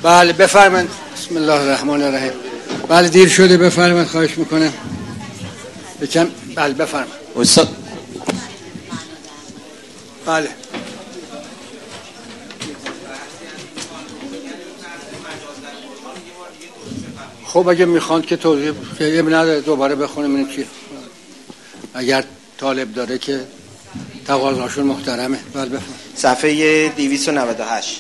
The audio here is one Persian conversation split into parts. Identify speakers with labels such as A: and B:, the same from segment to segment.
A: بله بفرمایید. بسم الله الرحمن الرحیم. بله دیر شده، بفرمایید، خواهش میکنم. بله بفرمایید
B: استاد.
A: بله خب اگه میخواند که توضیح نداره دوباره بخونیم این چی، اگر طالب داره که تقاضاشون محترمه. بله بفرمایید.
B: صفحه 298.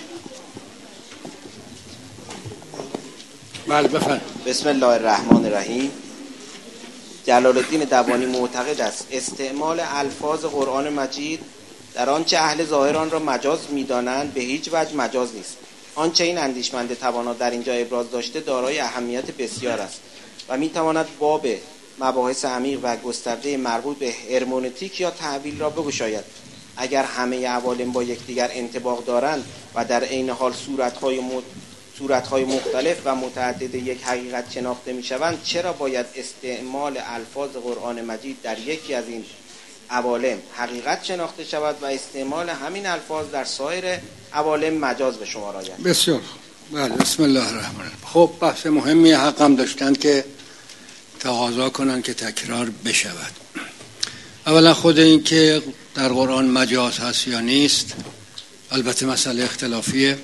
A: بله بفرمایید.
B: بسم الله الرحمن الرحیم. جلال الدین دبانی معتقد است استعمال الفاظ قرآن مجید در آنچه اهل ظاهر آن را مجاز می‌دانند به هیچ وجه مجاز نیست. آنچه این اندیشمند توانا در اینجا ابراز داشته دارای اهمیت بسیار است و می‌تواند باب مباحث عمیق و گسترده مربوط به هرمنوتیک یا تأویل را بگشاید. اگر همه عوالم با یکدیگر انطباق دارند و در عین حال صورت‌های مختلف و متعدد یک حقیقت شناخته می‌شوند، چرا باید استعمال الفاظ قرآن مجید در یکی از این عوالم حقیقت شناخته شود و استعمال همین الفاظ در سایر عوالم مجاز به شمار آید؟
A: بسیار بله. بسم الله الرحمن الرحیم. خب بحث مهمی حقم داشتن که تقاضا کنن که تکرار بشود. اولا خود این که در قرآن مجاز هست یا نیست البته مسئله اختلافیه.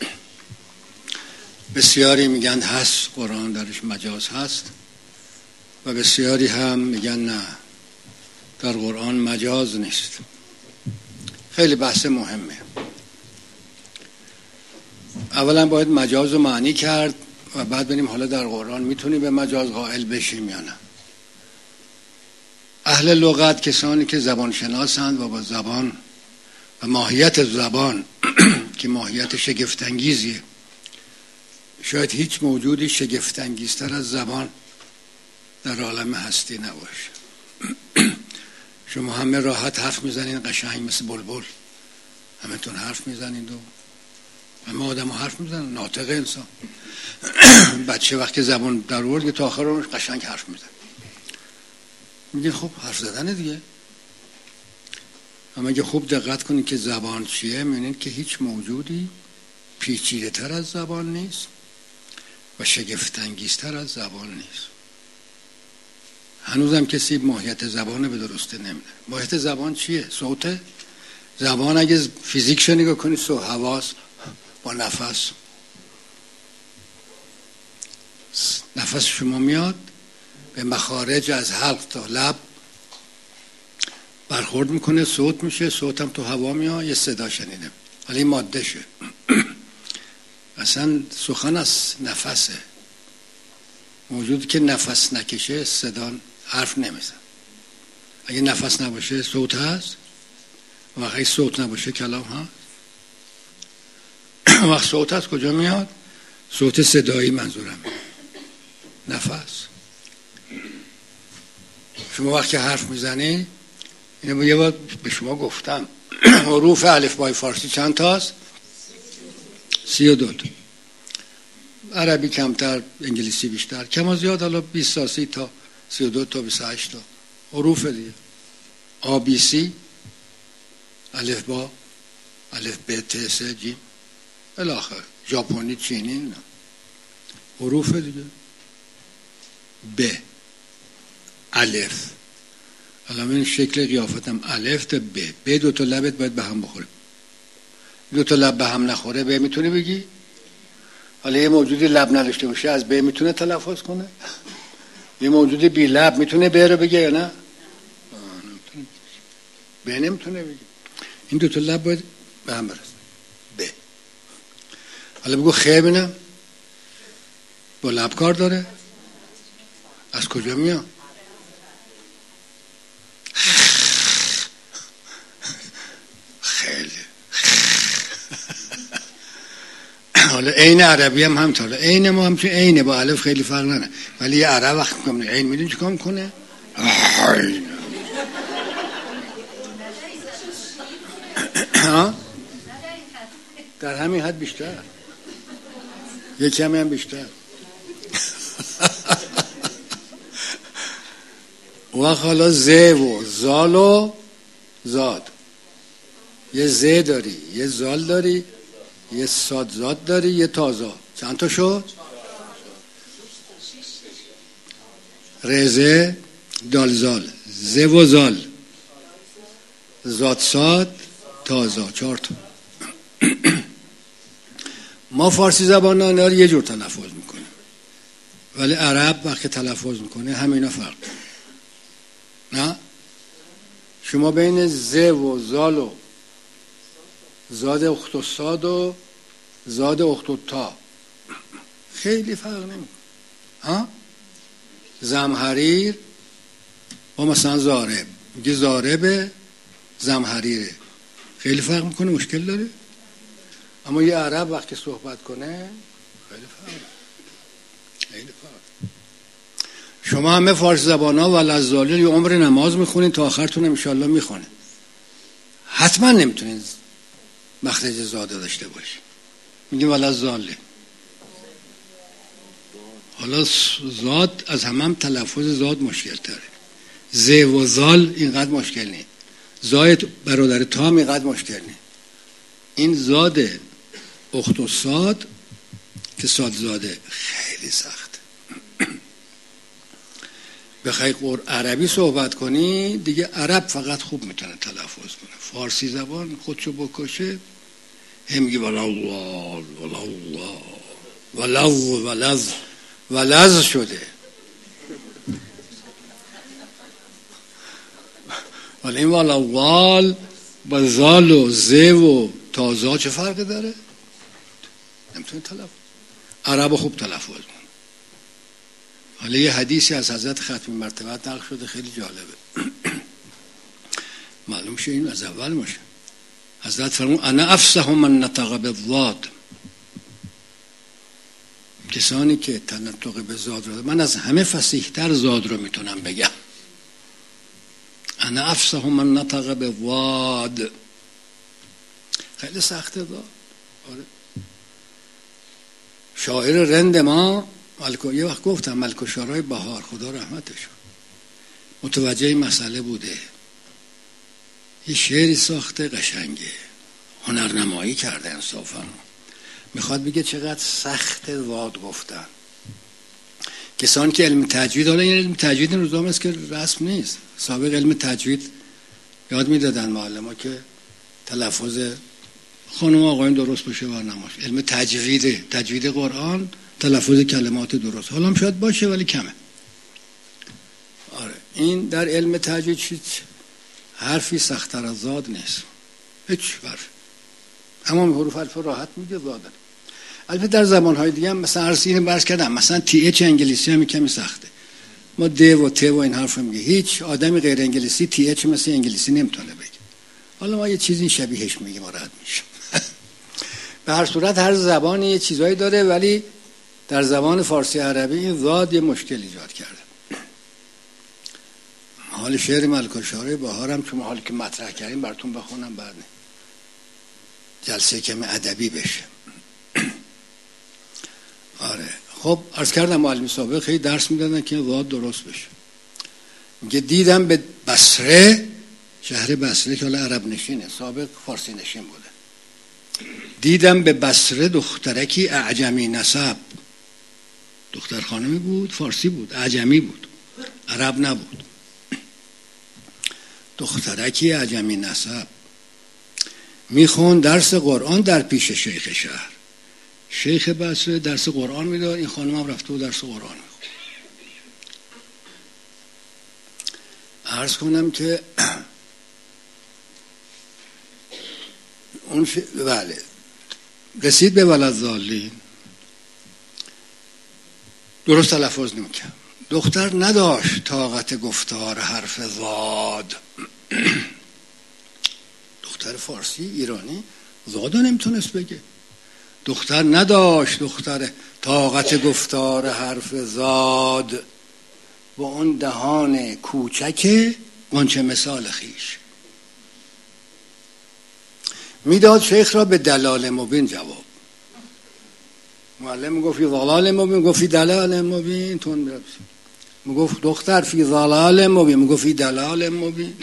A: بسیاری میگن هست، قرآن درش مجاز هست، و بسیاری هم میگن نه، در قرآن مجاز نیست. خیلی بحث مهمه. اولا باید مجاز رو معنی کرد و بعد ببینیم حالا در قرآن میتونیم به مجاز قائل بشیم یا نه. اهل لغت کسانی که زبان شناسند و با زبان و ماهیت زبان که ماهیت شگفت‌انگیزیه، شاید هیچ موجودی شگفت‌انگیزتر از زبان در عالم هستی نباشه. شما همه راحت حرف میزنین قشنگ مثل بلبل، همتون حرف میزنید و همه آدم حرف میزنن، ناطق انسان. بچه وقتی زبان در آورد تا آخر اونش قشنگ حرف میزن. میگه خب حرف زدن دیگه. اما اگه خوب دقت کنید که زبان چیه، میبینید که هیچ موجودی پیچیده تر از زبان نیست و شگفت‌انگیزتر از زبان نیست. هنوزم کسی ماهیت زبان به درسته نمیده. ماهیت زبان چیه؟ صوته. زبان اگه فیزیکش نگاه کنید حواس با نفس شما میاد به مخارج از حلق تا لب برخورد میکنه، صوت میشه، صوت هم تو هوا میاد، یه صدا شنیده، حالا این ماده شه. اصلا سخن از نفسه. موجودی که نفس نکشه صدا حرف نمیزن. اگه نفس نباشه صوت هست، و اگه صوت نباشه کلام هست. وقت صوت هست کجا میاد؟ صوت صدایی منظورم، نفس. شما وقتی حرف میزنی، اینو یه بار به شما گفتم، حروف الفبای فارسی چند تاست؟ 32 تا. عربی کمتر، انگلیسی بیشتر، کم و زیاد حالا 20 تا 30 تا 32 تا 28 تا حروف دیگه. آ بی سی، الف با، الف ب ت س جیم الاخر، ژاپنی، چینی، نه حروف دیگه. ب، الف. حالا این شکل قیافتم الف تا ب دو تا لبت باید به هم بخوره. دو تا لب به هم نخوره ب میتونی بگی؟ حالا یه موجودی لب نداشته باشه از ب میتونه تلفظ کنه؟ یه موجودی بی لب میتونه ب رو بگه یا نه؟ نمیتونه. ب نمیتونه بگه. این دو تا لب باید به هم برسه. ب. حالا بگو خ ببینم. با لب کار داره؟ از کجا میاد؟ خیلی. حالا عین عربی هم همطوره. عین ما هم چون عینه با الف خیلی فرق نداره. ولی یه عرب وقت میگم عین میدونی چیکار میکنه؟ در همین حد بیشتر. یه کمی هم بیشتر. و حالا ز و زال و زاد. یه ز داری، یه زال داری، یه صاد زاد داری، یه تازا. چند تا شد؟ رزه دالزال زه و زال زاد ساد تازا 4 تا. ما فارسی زبانان رو یه جور تلفظ میکنیم، ولی عرب وقتی تلفظ میکنه همینا فرق نه. شما بین زه و زال و زاد اخت و ساد و زاد اخت و تا خیلی فرق نمیکنه. ها زمحریر با مثلا زارب، میگه زاربه زمحریره، خیلی فرق میکنه، مشکل داره. اما یه عرب وقتی صحبت کنه خیلی فرق. شما همه فارسی زبان ها و لزالی یه عمر نماز میخونین تا آخرتون انشالله میخونه، حتما نمیتونین مخرج زاده داشته باشی. میگیم ولزالی. حالا زاد از هم تلفظ زاد مشکل تره. ز و زال اینقدر مشکل نیست، زاید برادر تام اینقدر مشکل نیست. این زاد اخت و ساد که ساد زاده خیلی سخت. بخوای عربی صحبت کنی دیگه عرب فقط خوب میتونه تلفظ کنه، فارسی زبان خودشو بکشه هم میگه ولا الله ولا الله ولا ولز شده. ولی این ولا وال با زال و زه و تازا چه فرقی داره؟ نمیتونه تلفظ. عرب خوب تلفظ کنه. حالا یه حدیثی از حضرت ختمی مرتبت نقل شده خیلی جالبه. معلوم شه این از اول باشه. حضرت فرمود انا افصح من نطق بالضاد. کسانی که تنطق به زاد رو، من از همه فصیح‌تر زاد رو میتونم بگم. انا افصح من نطق بالضاد. خیلی سخته زاد. آره. شاعر رند ما یه وقت گفتم ملک شعرهای بهار، خدا رحمتش، متوجه این مسئله بوده، یه شعری ساخته قشنگه، هنرنمایی کرده انصافا، میخواد بگه چقدر سخت واد گفتن. کسانی که علم تجوید، حالا این علم تجوید این روزا است که رسم نیست، سابق علم تجوید یاد میدادن معلم که تلفظ خانم آقایون درست باشه و نماش. علم تجوید قرآن، تلفظ کلمات درست، حالا هم شاید باشه ولی کمه. آره این در علم تجوید حرفی سخت‌تر از زاد نیست، هیچ حرف. اما حروف الف راحت میگه زادن. البته در زبان‌های دیگه هم مثلا عرض برش کردم، مثلا تی اچ انگلیسی هم کمی سخته. ما د و ت و این حرف میگه، هیچ آدمی غیر انگلیسی تی اچ مثل انگلیسی نمیتونه بگه. حالا ما یه چیزی شبیهش میگیم راحت میشه. به هر صورت هر زبانی یه چیزایی داره، ولی در زبان فارسی عربی این زاد یه مشکل ایجاد کرده. حال شعر ملک شعرهای بهارم چون حالی که مطرح کردیم براتون بخونم بعد جلسه کمی ادبی بشه. آره خب عرض کردم معلم سابق خیلی درس میدادن که زاد درست بشه. میگه دیدم به بصره، شهر بصره که حالا عرب نشینه، سابق فارسی نشین بوده، دیدم به بصره دخترکی اعجمی نسب. دختر خانمی بود، فارسی بود، اعجمی بود، عرب نبود. دخترکی اعجمی نسب میخون درس قرآن در پیش شیخ شهر. شیخ بصره درس قرآن میداد، این خانم هم رفته و درس قرآن میخون. عرض کنم که اون بله رسید به ولدزالین، درست تلفظ نمی‌کرد. دختر نداشت طاقت گفتار حرف زاد. دختر فارسی ایرانی زاد نمیتونست بگه. دختر نداشت طاقت گفتار حرف زاد، با اون دهان کوچک غنچه مثال خیش. میداد شیخ را به دلال مبین جواب. معلم میگفت فی ضلال مبین، میگفت فی دلال مبین، تون میرفت میگفت دختر فی ضلال مبین، میگفت فی دلال مبین.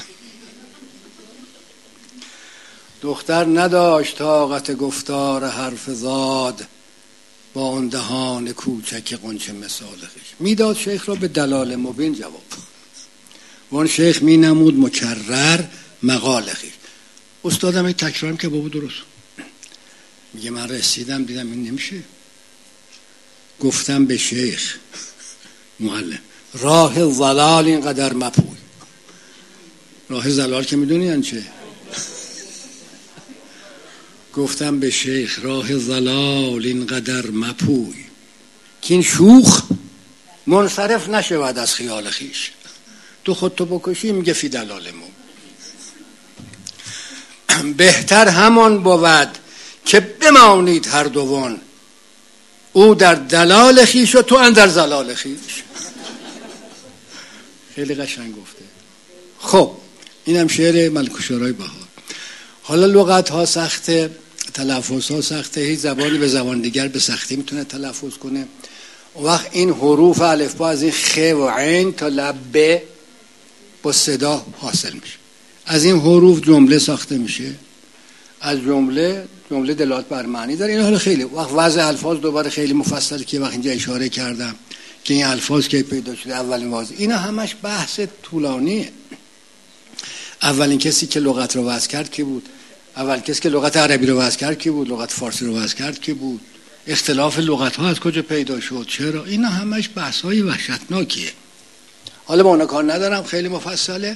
A: دختر نداشت طاقت گفتار حرف زاد، با اون دهان کوچک غنچه مثال خویش. میداد شیخ را به دلال مبین جواب، وان شیخ می نمود مکرر مقال خویش. استادم یک تکرارم که بابا درست میگه من رسیدم دیدم این نمیشه، گفتم به شیخ معلم راه ضلال اینقدر مپوی. راه ضلال که میدونی یعنی چه؟ گفتم به شیخ راه ضلال اینقدر مپوی که این شوخ منصرف نشود از خیال خیش. تو خودتو بکشی میگه فی دلالمو. بهتر همان بود که بمانید هر دوان، او در دلال خیش و تو اندر زلال خیش. خیلی قشنگ گفته. خب اینم شعر ملک شورای بهار. حالا لغت ها سخته، تلفظ ها سخته، هیچ زبانی به زبان دیگر به سختی میتونه تلفظ کنه. اون وقت این حروف الفبا از این خ و عین تا لب ب با صدا حاصل میشه. از این حروف جمله ساخته میشه، از جمله دلالت بر معنی داره. این حالا خیلی وقت وضع الفاظ دوباره خیلی مفصل که وقت اینجا اشاره کردم که این الفاظ که پیدا شده اولین وضع، اینا همش بحث طولانیه. اولین کسی که لغت رو وضع کرد کی بود؟ اول کسی که لغت عربی رو وضع کرد کی بود؟ لغت فارسی رو وضع کرد کی بود؟ اختلاف لغت ها از کجا پیدا شد؟ چرا؟ اینا همش بحث های وحشتناکیه. حالا با اونا کار ندارم، خیلی مفصله.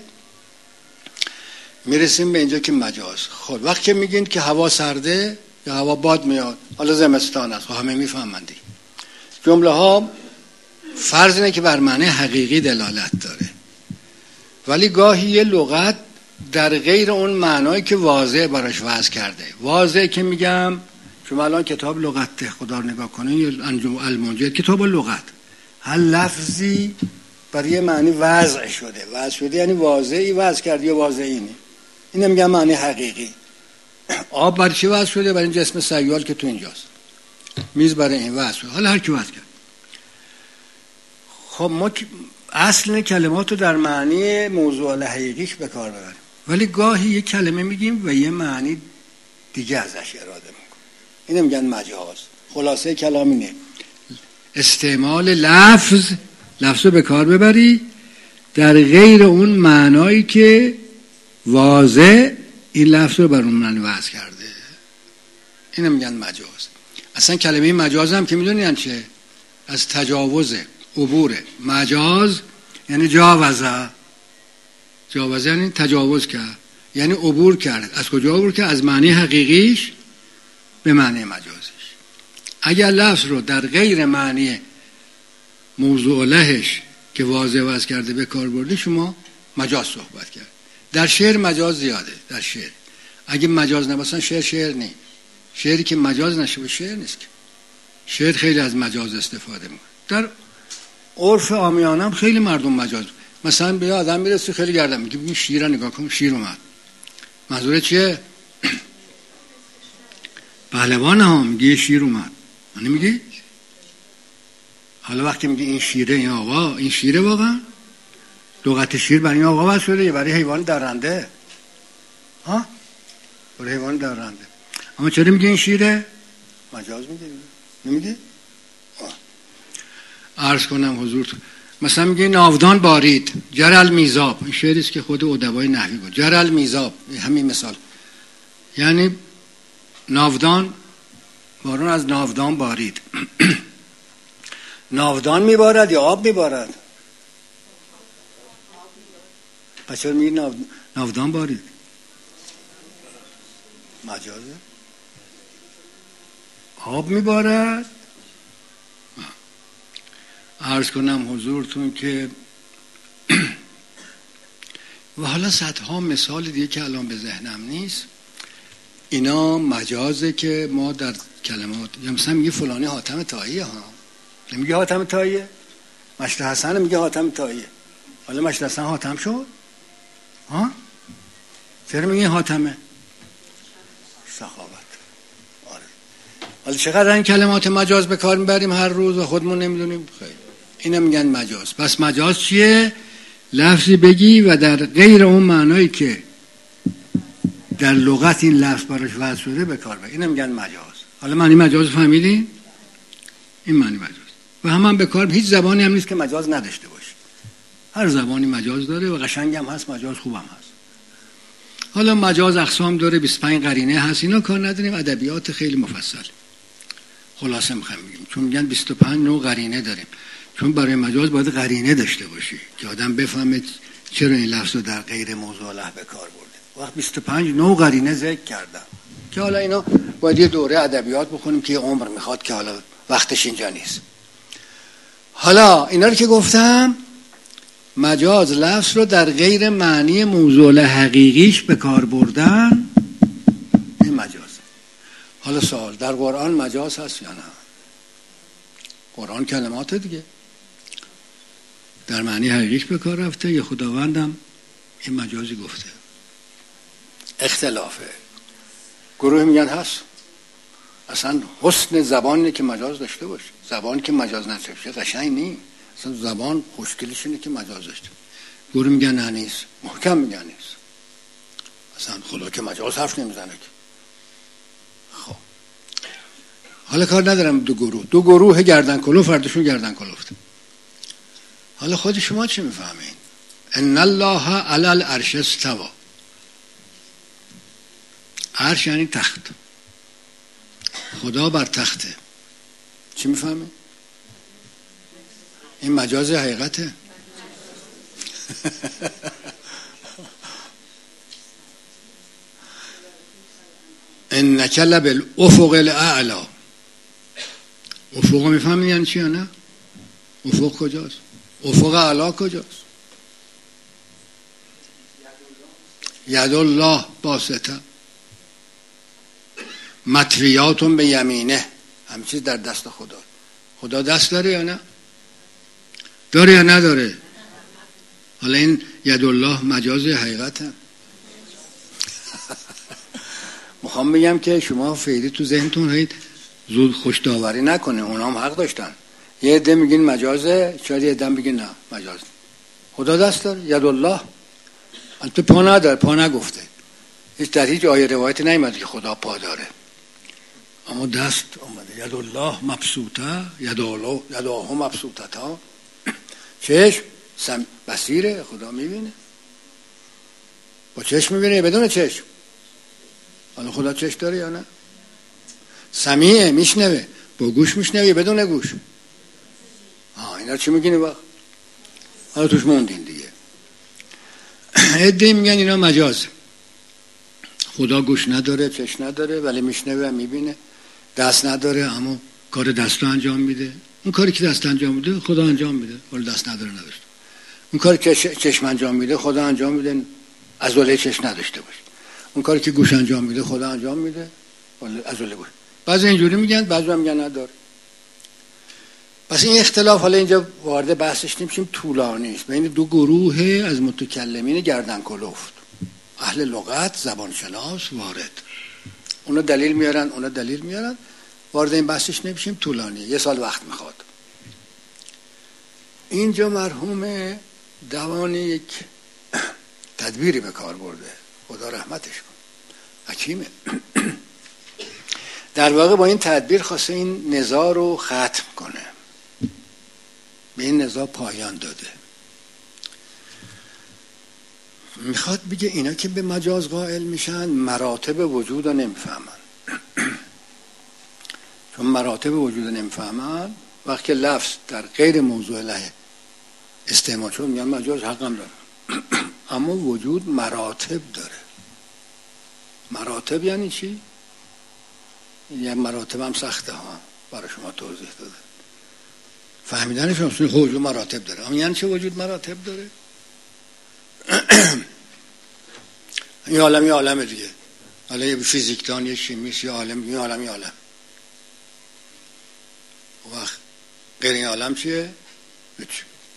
A: میرسیم به اینجا که مجاز. خب وقتی که میگین که هوا سرده یا هوا باد میاد، حالا زمستان است، همه میفهمند. جمله ها فرض اینه که بر معنی حقیقی دلالت داره، ولی گاهی یه لغت در غیر اون معنایی که واضح براش وضع کرده. واضح که میگم شما الان کتاب لغت خدا رو نگاه کنین یا انجم المنجد کتاب لغت، هر لفظی برای معنی وضع شده یعنی واضحی وضع کرد یا واضحی نه. اینم میگم معنی حقیقی. آب برای چی وضع شده؟ برای این جسم سیال که تو اینجاست. میز برای این وضع شده، حالا هر کی وضع کرد. خب ما اصل کلمات رو در معنی موضوع حقیقیش به کار ببریم، ولی گاهی یه کلمه میگیم و یه معنی دیگه ازش اراده میکنیم. اینو میگن مجاز. خلاصه کلام اینه استعمال لفظ رو به کار ببری در غیر اون معنایی که واضح این لفظ رو بر اون معنی وضع کرده. اینو میگن مجاز. اصلا کلمه مجاز هم که میدونی یعنی چه؟ از تجاوزه، عبوره. مجاز یعنی جاوزه یعنی تجاوز کرد، یعنی عبور کرد. از کجا عبور کرد؟ از معنی حقیقیش به معنی مجازیش. اگر لفظ رو در غیر معنی موضوع لهش که واضح وضع کرده به کار بردی، شما مجاز صحبت کرد. در شعر مجاز زیاده. در شعر اگه مجاز نباشن شعر نیست. شعری که مجاز نشه شعر نیست. شعر خیلی از مجاز استفاده میکنه. در عرف عامیانه هم خیلی مردم مجاز. مثلا به آدم میرسی خیلی گردم میگه این شیر رو نگاه کن، شیر اومد. منظور چیه؟ پهلوان ها میگه شیر اومد. من میگه حالا وقتی میگه این شیره، این آقا این شیره، واقعا لغت شیر برای این آقا واسه شده یا برای حیوان درنده؟ ها؟ برای حیوان درنده. اما چرا میگه این شیره؟ مجاز میگه. نمیگه؟ عرض کنم حضورتون، مثلا میگه ناودان بارید جرل میزاب. این شعری است که خود ادبای نحوی بود. جرل میزاب، همین مثال. یعنی ناودان، بارون از ناودان بارید. ناودان میبارد یا آب میبارد؟ پس چرا میگه ناودان بارید؟ مجازه. آب میبارد. عرض کنم حضورتون که و حالا صدها مثال دیگه که الان به ذهنم نیست. اینا مجازه که ما در کلمات، یا مثلا میگه فلانی حاتم طاییه، ها نمیگه حاتم طاییه. مشت حسن میگه حاتم طاییه. حالا مشت حسن حاتم شد؟ ها؟ چرا میگه حاتمه؟ سخاوت. آره. حالا چقدر این کلمات مجاز به کار میبریم هر روز و خودمون نمیدونیم. خیلی اینا میگن مجاز. پس مجاز چیه؟ لفظی بگی و در غیر اون معنایی که در لغت این لفظ براش وضع شده به کار ببری. اینا میگن مجاز. حالا معنی مجاز فهمیدین؟ این معنی مجاز. و هم به کار هیچ زبانی هم نیست که مجاز نداشته باشه. هر زبانی مجاز داره و قشنگ هم هست، مجاز خوب هم هست. حالا مجاز اقسام داره، 25 قرینه هست، اینا کار نداریم، ادبیات خیلی مفصل. خلاصه میخوام بگیم چون میگن 25 نوع قرینه داریم، چون برای مجاز باید قرینه داشته باشی که آدم بفهمه چرا این لفظ رو در غیر موضوع له به کار برده. وقت 25 نوع قرینه ذکر کردم که حالا اینا باید یه دوره ادبیات بخونیم که عمر میخواد که حالا وقتش اینجا نیست. حالا اینا رو که گفتم، مجاز لفظ رو در غیر معنی موضوع حقیقیش به کار بردن، این مجاز. حالا سوال، در قرآن مجاز هست یا نه؟ قرآن کلمات دیگه در معنی حقیقیش به کار رفته یا خداوندم این مجازی گفته؟ اختلافه. گروه میگن هست. اصلا حسن زبانه که مجاز داشته باشه. زبان که مجاز نشه قشنگ نیست. اصلا زبان خوشگلش اینه که مجاز داشته. گروه میگن نه نیست. محکم میگن نیست. اصلا خدا که مجاز حرف نمیزنه که. خب حالا کار ندارم دو گروه گردن کلوف، فردشون گردن کلوفت. حالا خود شما چی میفهمین؟ ان الله علی العرش استوى. عرش یعنی تخت. خدا بر تخته. چی میفهمین؟ این مجاز حقیقته. انک لبالافق الاعلی. افق میفهمین یعنی چی یا نه؟ افق کجاست؟ افق اعلی کجاست؟ ید الله باسطه مطویاتون به یمینه. همه چیز در دست خدا. خدا دست داره یا نه؟ داره یا نداره؟ حالا این ید الله مجاز حقیقته. میخوام بگم که شما فعلی تو ذهنتون هید زود خوش داوری نکنه. اونا هم حق داشتن. یه عده میگین مجازه، شاید یه عده میگین نه مجاز. خدا دست داره. ید الله البته پا نداره، پا نگفته. در هیچ آیه روایت نیامده که خدا پا داره، اما دست اومده. ید الله مبسوطه، یداه مبسوطتا. چشم بصیره، خدا میبینه. با چشم میبینه بدون چشم؟ حالا خدا چشم داره یا نه؟ سمیعه، میشنوه. با گوش میشنوه بدون گوش؟ اینا چی میگین وقت؟ حالا توش موندین دیگه. عده میگن اینا مجاز. خدا گوش نداره، چشم نداره، ولی میشنوه و میبینه. دست نداره اما کار دستو انجام میده. اون کاری که دست انجام میده خدا انجام میده، ولی دست نداره نداشته. اون کاری که چشم انجام میده خدا انجام میده، عضله چشم نداشته باشه. اون کاری که گوش انجام میده خدا انجام میده، ولی عضله گوش. بعضی اینجوری میگن، بعضی میگن نداره. پس این اختلاف حالا اینجا وارد بحثش نمیشیم، طولانی است. بین دو گروه از متکلمین گردن کلفت، اهل لغت، زبان شناس وارد. اونا دلیل میارن، اونا دلیل میارن. وارد این بحثش نمیشیم، طولانیه، یه سال وقت میخواد. اینجا مرحوم دوانی یک تدبیری به کار برده، خدا رحمتش کن، حکیمه. در واقع با این تدبیر خواسته این نزاع رو ختم کنه، به این نزاع پایان داده. میخواد بگه اینا که به مجاز قائل میشن مراتب وجود رو نمیفهمن. چون مراتب وجود رو نمیفهمن، وقتی لفظ در غیر موضوع له استعمال شد میگن مجاز، حقم داره. اما وجود مراتب داره. مراتب یعنی چی؟ یه مراتب هم سخته ها، برای شما توضیح داده. فهمیدنش هم وجود مراتب داره. اما یعنی چه وجود مراتب داره؟ این عالم یه عالم دیگه. حالا یه فیزیکدان، یه شیمیست، یه عالم، یه عالم، یه عالم. وقت غیر این عالم چیه؟ هیچ.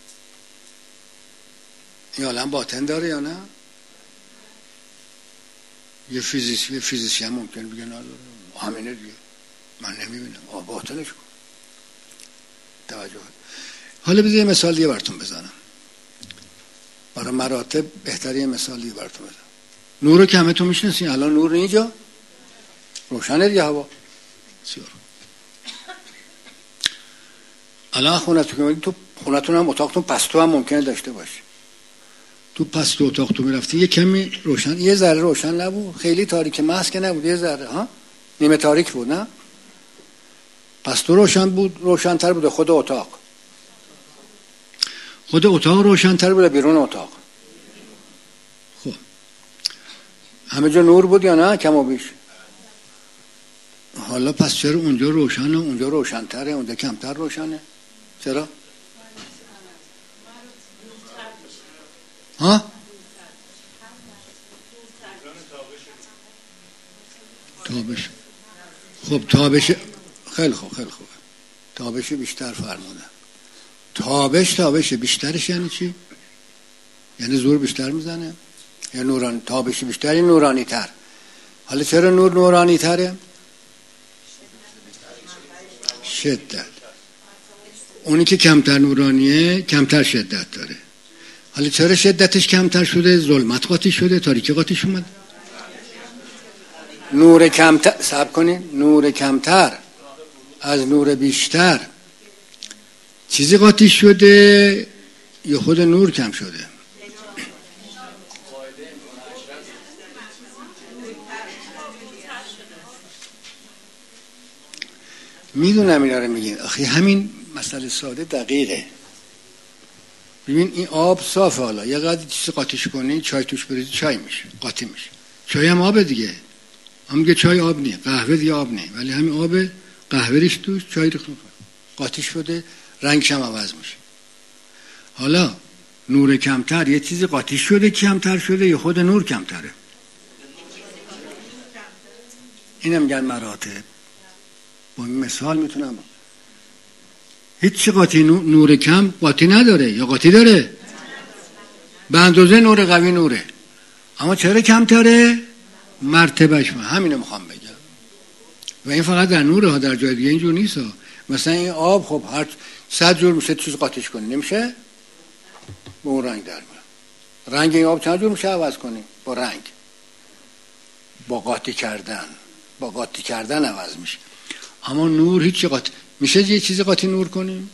A: این عالم باطن داره یا نه؟ یه فیزیسیان ممکن بگه نداره. همینه دیگه، من نمیبینم. باطنش کن. توجه. حالا بذار یه مثال دیگه براتون بزنم. برای مراتب بهتره یه مثال دیگه براتون بزنم. نور رو که همه تو میشناسین. الان نور اینجا روشنه دیگه، هوا سیاه. الان خونتون تو خونتون هم اتاقتون پستو هم ممکنه داشته باشه. تو پستو اتاق تو میرفتی یه کمی روشن، یه ذره روشن نبود، خیلی تاریک محض که نبود، یه ذره ها نیمه تاریک بود، نه پستو روشن بود، روشن‌تر بود خود اتاق. خود اتاق روشن‌تر بود بیرون اتاق. خب همه جا نور بود یا نه کم و بیش؟ حالا پس چرا اونجا روشنه اونجا روشن‌تره اونجا کمتر روشنه؟ چرا؟ ها؟ تابش. خب تابش خیلی خوب تابش بیشتر فرمودن. تابش بیشترش یعنی چی؟ یعنی زور بیشتر میزنه یا نورانی؟ تابش بیشتر یا نورانی تر؟ حالا چرا نورانی تره؟ شدت. اونی که کمتر نورانیه کمتر شدت داره. حالا چرا شدتش کمتر شده؟ ظلمت قاطی شده، تاریکی قاطی شده. نور کمتر، صبر کنین، نور کمتر از نور بیشتر چیزی قاطی شده یا خود نور کم شده؟ میدونم اینا رو میگین، آخه همین مسئله ساده دقیقه. ببین این آب صافه، حالا یه قدر چیزی قاطیش کنی چای توش بریزی چای میشه، قاطی میشه. چای هم آب دیگه، هم میگه چای آب نیه، قهوه دیگه آب نیه، ولی همین آب قهوه ریش توش چای ریخت قاطی شده، رنگش هم عوض میشه. حالا نور کمتر یه چیزی قاطی شده کمتر شده یا خود نور کمتره؟ اینم میگن مراتب. با این مثال میتونم هیچ قاطی نور کم قاطی نداره یا قاطی داره؟ به اندازه نور قوی نوره، اما چرا کمتره؟ مرتبهش. همینو میخوام بگم. و این فقط در نوره ها، در جای دیگه اینجور نیست ها. مثلا این آب خب هر 100 جور میشه چیز قاطیش کنی نمیشه، با اون رنگ در میاد. رنگ این آب چند جور میشه عوض کنی؟ با رنگ، با قاطی کردن عوض میشه. اما نور هیچ قاطی میشه یه چیز قاطی نور کنیم؟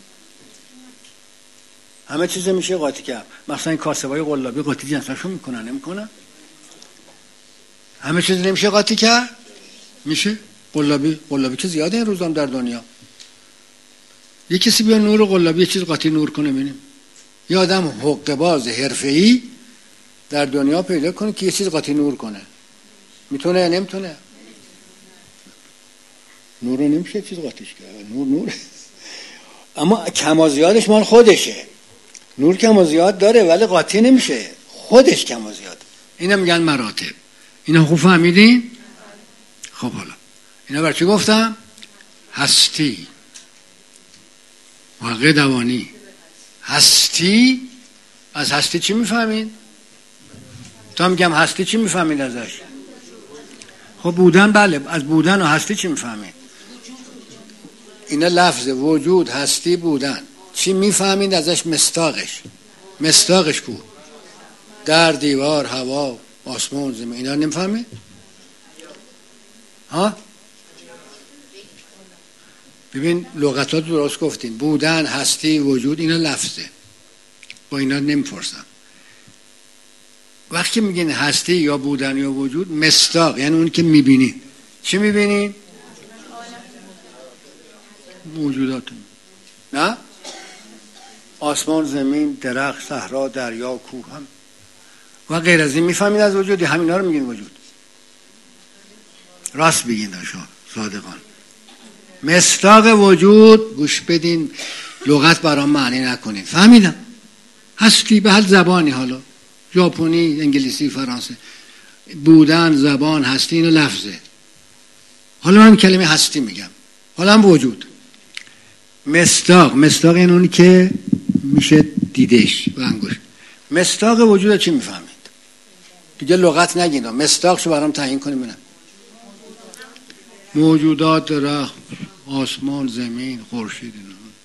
A: همه چیز میشه قاطی کرد. مثلا این کاسبای قلابی قاطی جنساشو میکنن نمیکنن؟ همه چیز نمیشه قاطی کرد؟ میشه. قلابی که زیاده این روزام در دنیا. یه کسی بیا نور قلابی یه چیز قاطی نور کنه ببینیم. یه آدم حقه باز حرفه‌ای در دنیا پیدا کنه که یه چیز قاطی نور کنه. میتونه یا نمیتونه؟ نور رو نمیشه چیز قاطیش کرد. نور اما کم و زیادش مال خودشه. نور کم و زیاد داره ولی قاطی نمیشه، خودش کم و زیاد. اینا میگن مراتب. اینا خوب فهمیدین؟ خب حالا اینا برای چی گفتم؟ هستی، واقع دوانی. هستی، از هستی چی میفهمین؟ تا میگم هستی چی میفهمین ازش؟ خب بودن، بله، از بودن و هستی چی میفهمین؟ اینا لفظ وجود، هستی، بودن. چی میفهمین ازش؟ مصداقش کو؟ در، دیوار، هوا، آسمان، زمین. اینا نمیفهمین؟ ها؟ ببین لغتات درست گفتین، بودن، هستی، وجود، اینا لفظه، با اینا نمیپرسم. وقتی میگین هستی یا بودن یا وجود، مصداق یعنی اون که میبینین. چی میبینین؟ موجودات، نه؟ آسمان، زمین، درخت، صحرا، دریا، کوه هم و غیر از این میفهمید از وجود. همینا رو میگین وجود. راست بگین داشتان صادقان. مصداق وجود، گوش بدین لغت برام معنی نکنین. فهمیدم هستی به هر زبانی، حالا ژاپنی، انگلیسی، فرانسه، بودن، زبان، هستی، اینو لفظه. حالا من کلمه هستی میگم، حالا هم وجود. مصداق این اونی که میشه دیدش و انگوش. مصداق وجود چی میفهمید؟ دیگه لغت نگین، مصداقشو برام تعیین کنیم. ببینم موجودات، درخت، آسمان، زمین، خورشید،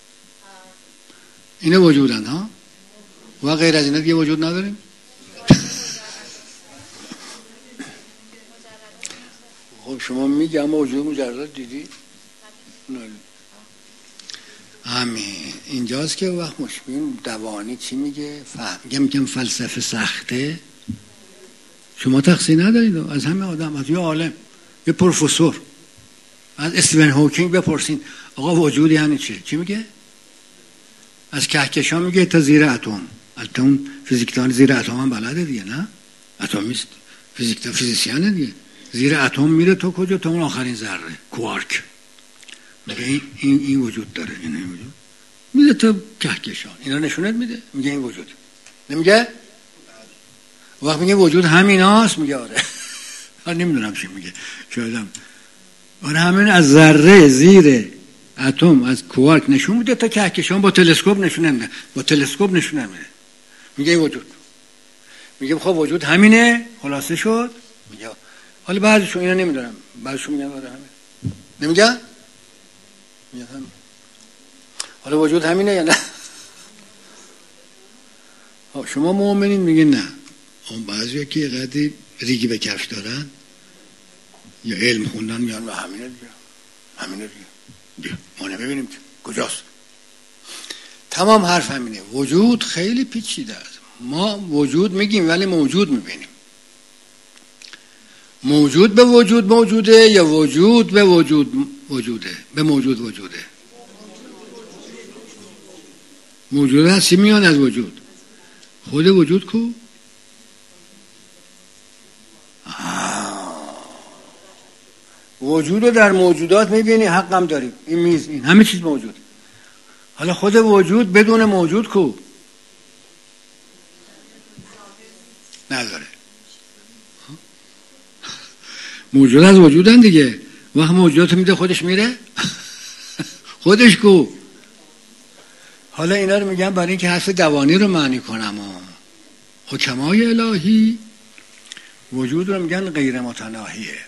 A: اینا وجودن ها. و غیر از اینا دیگه وجود نداریم. خب شما میگم وجود مجرد دیدی؟ نه. آمین. اینجاست که وقت مشکین دوانی چی میگه؟ میگم فلسفه سخته. شما تقصیر ندارید از همه آدم، از یه عالم، یه پروفسور، از استیون هاکینگ بپرسین آقا وجود یعنی چی میگه؟ از کهکشان میگه تا زیر اتم. البته فیزیکدان زیر اتم هم بلده دیگه، نه؟ اتمیست، فیزیسیانه دیگه. زیر اتم میره تا کجا؟ تا اون آخرین ذره، کوارک. میگه این وجود داره، این وجود میده تا کهکشان. اینا نشونت میده، میگه این وجود. نمیگه؟ وقت میگه وجود همیناست، میگه آره. نمیدونم چی میگه، شایدم آره همین از ذره زیر اتم از کوارک نشون میده تا کهکشان. با تلسکوپ نشون نمیده، با تلسکوپ نشون نمیده. میگه این وجود. میگه خب وجود همینه، خلاصه شد. میگه حالا بعضیشون اینا نمیدونم، بعضیشون میگن آره همین. نمیگه؟ میگه همین. حالا وجود همینه یا نه؟ شما مؤمنین میگین نه. اون بعضیا که یه قدری ریگی به کفش دارن یا علم خوندن میان و همینه دیگه ما نبینیم کجاست. تمام حرف همینه. وجود خیلی پیچیده است. ما وجود میگیم ولی موجود میبینیم. موجود به وجود موجوده یا وجود به وجود وجوده؟ به موجود وجوده. موجود هستی میان از وجود. خود وجود کو؟ وجود رو در موجودات میبینی، حقم داریم. این میز، این همه چیز موجود. حالا خود وجود بدون موجود کو؟ نداره. موجود از وجودن دیگه. وقت موجودات میده خودش میره؟ خودش کو؟ حالا اینا رو میگم برای اینکه حرف دوانی رو معنی کنم. حکمای الهی وجود رو میگن غیر متناهیه.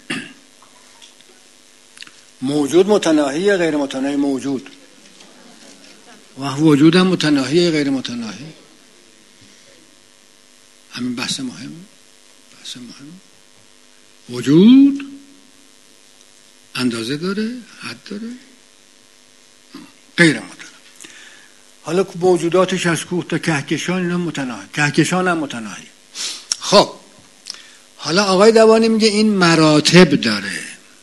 A: موجود متناهیه، غیر متناهی موجود. و وجود هم متناهیه، غیر متناهی. همین بحث مهم. وجود اندازه داره، حد داره، غیر متناهی. حالا موجوداتش از کوه تا کهکشان اینا متناهی، کهکشان هم متناهی. خب حالا آقای دوانی میگه این مراتب داره.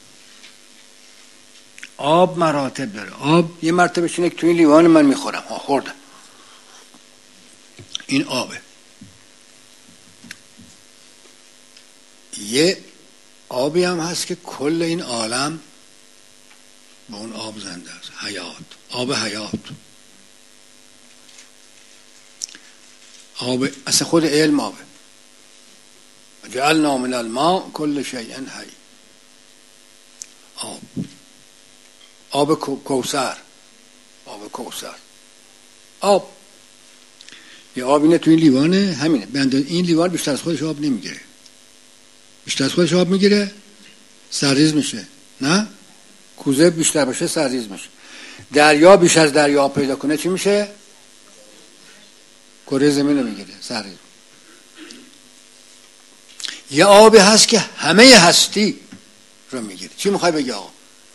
A: آب مراتب داره. آب یه مرتبه شینه که توی این لیوان من میخورم، خوردم، این آبه. یه آبی هم هست که کل این عالم با اون آب زنده است. حیات، آب حیات. آب اصلا خود علم آبه. جعلنا من الماء کل شیء حی. آب کوثر. آب یه آب اینه تو این لیوانه، همینه. این لیوان بیشتر از خودش آب نمیگیره. بیشتر از خودش آب میگیره سرریز میشه. نه؟ کوزه بیشتر باشه سرریز میشه. دریا بیشتر از دریا آب پیدا کنه چی میشه؟ کره زمین رو میگیره، سرریز. یه آبی هست که همه هستی رو میگیره. چی میخوای بگی آقا؟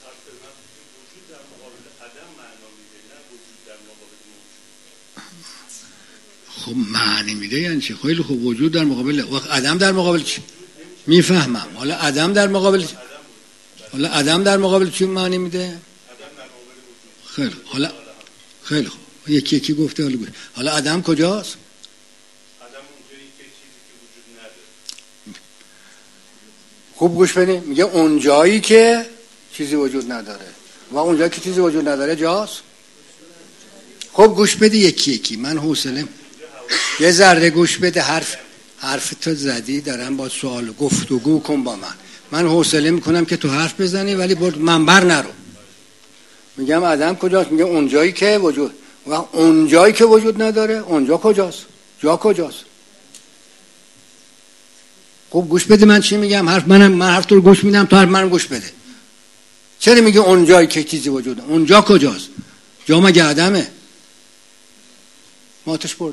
A: خب معنی میده یعنی چی؟ خیلی خوب. وجود در مقابل وقت عدم در مقابل چی؟ میفهمم. حالا عدم در مقابل چی معنی میده؟ خیلی حالا خیلی خوب. یکی گفته حالا گوش. حالا عدم کجاست؟
C: عدم اونجایی که چیزی که وجود نداره.
A: خوب گوش بدین. میگه اون جایی که چیزی وجود نداره و اون جایی که چیزی وجود نداره جاست. خب گوش بده یکی. من حوصله یه ذره گوش بده. حرف تو زدی، دارم با سوال گفتگو کن با من حوصله میکنم که تو حرف بزنی ولی منبر نرو. میگم عدم کجاست؟ میگه اون جایی که وجود. و اون جایی که وجود نداره اونجا کجاست؟ جا کجاست؟ خب گوش بده من چی میگم. من حرف تو رو گوش میدم، تو حرف منم گوش بده. چرا میگه اون جایی که چیزی وجود نداره؟ اونجا کجاست؟ جا مگه عدمه؟ ماتش برده.